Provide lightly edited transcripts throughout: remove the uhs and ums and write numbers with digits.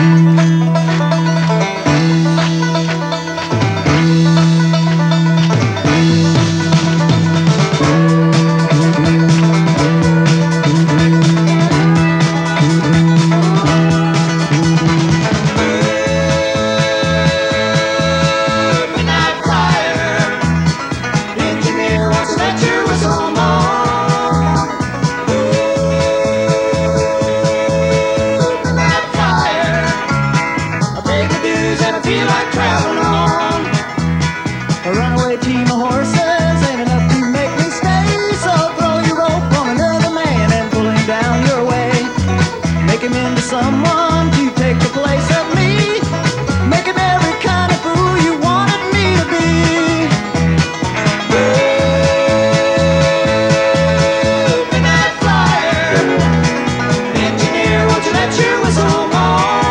Feel like traveling on. A runaway team of horses ain't enough to make me stay. So throw your rope on another man and pull him down your way. Make him into someone to take the place of me. Make him every kind of fool you wanted me to be. Midnight flyer, engineer, won't you let your whistle blow?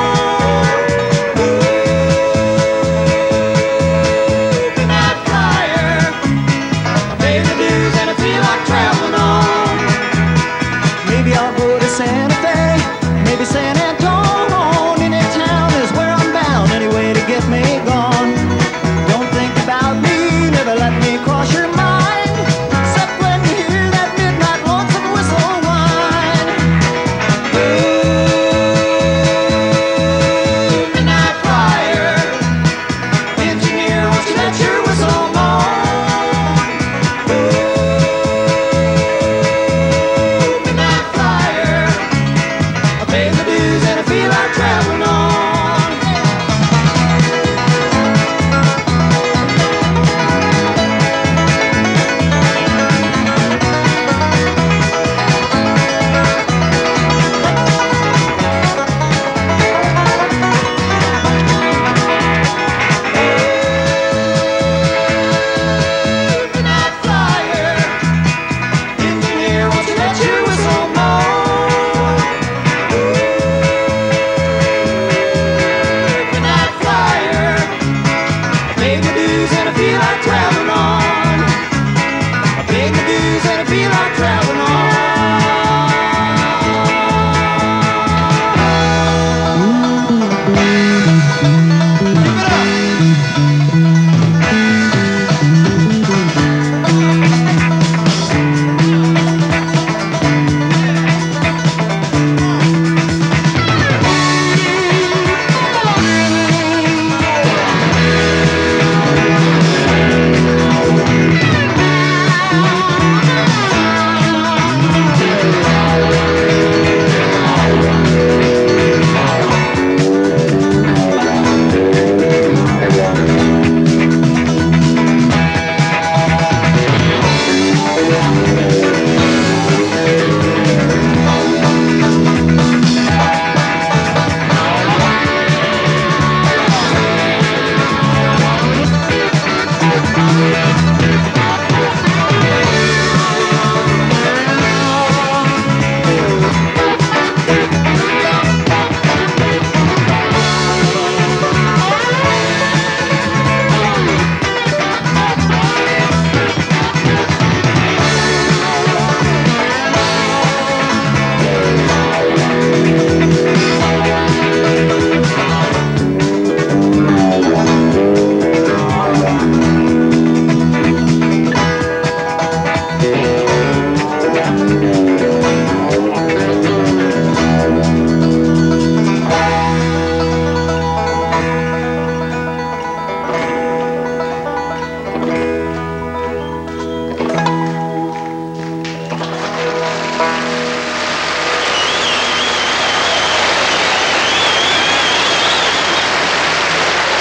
Maybe I'll go to Santa Fe, maybe San Antonio. Any town is where I'm bound, any way to get me gone. Don't think about me, never let me cross your mind, except when you hear that midnight lonesome whistle whine. Ooh, midnight flyer, engineer, won't you let your whistle blow? Baby,